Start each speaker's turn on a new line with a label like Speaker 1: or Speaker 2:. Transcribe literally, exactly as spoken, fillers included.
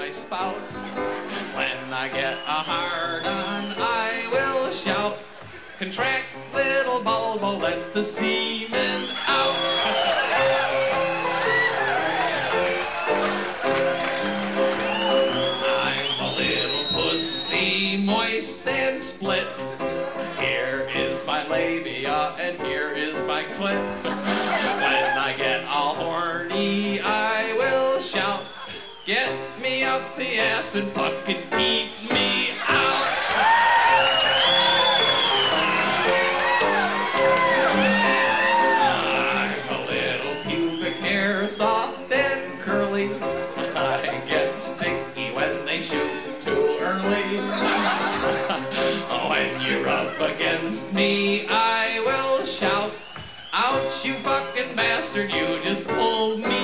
Speaker 1: my spout. When I get a hard-on, I will shout, contract, little bulbo, let the semen out. I'm a little pussy, moist and split. Here is my labia, and here is my clit. When I get all horny, I will shout, get me up the ass and fucking eat me out. I'm a little pubic hair, soft and curly. I get sticky when they shoot too early. When you're up against me, I will shout, ouch, you fucking bastard, you just pulled me